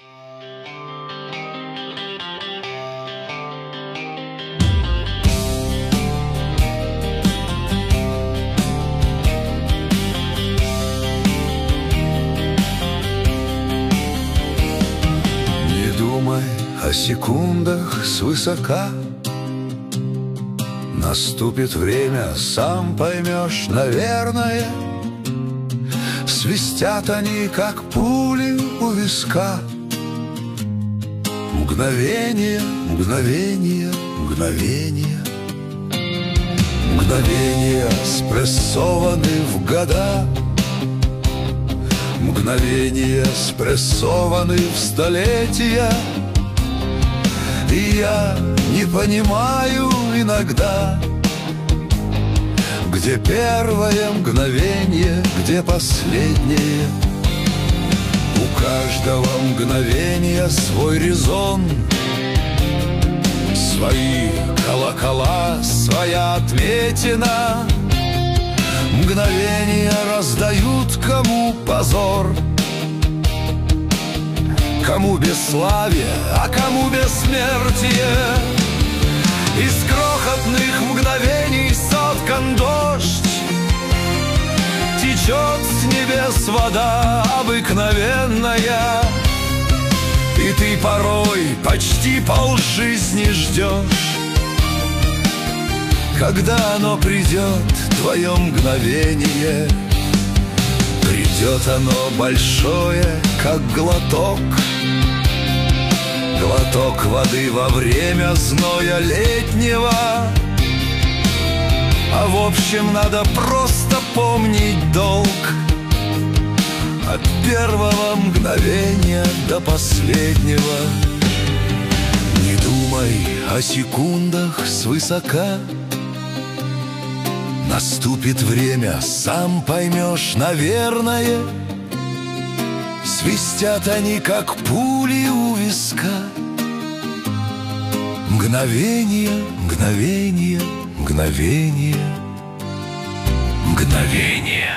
Не думай о секундах свысока, наступит время, сам поймешь, наверное. Свистят они, как пули у виска. Мгновение, мгновение, мгновение. Мгновения спрессованы в года. Мгновения спрессованы в столетия. И я не понимаю иногда, где первое мгновение, где последнее. У каждого мгновения свой резон, свои колокола, своя отметина. Мгновения раздают кому позор, кому бесславие, а кому бессмертие. Из крохотных мгновений соткан дождь, течет с небес вода обыкновенная. И ты порой почти полжизни ждешь, когда оно придет, твое мгновение. Придет оно большое, как глоток, глоток воды во время зноя летнего. А в общем, надо просто помнить долг от первого мгновения до последнего. Не думай о секундах свысока, наступит время, сам поймешь, наверное. Свистят они, как пули у виска. Мгновение, мгновение, мгновение, мгновение.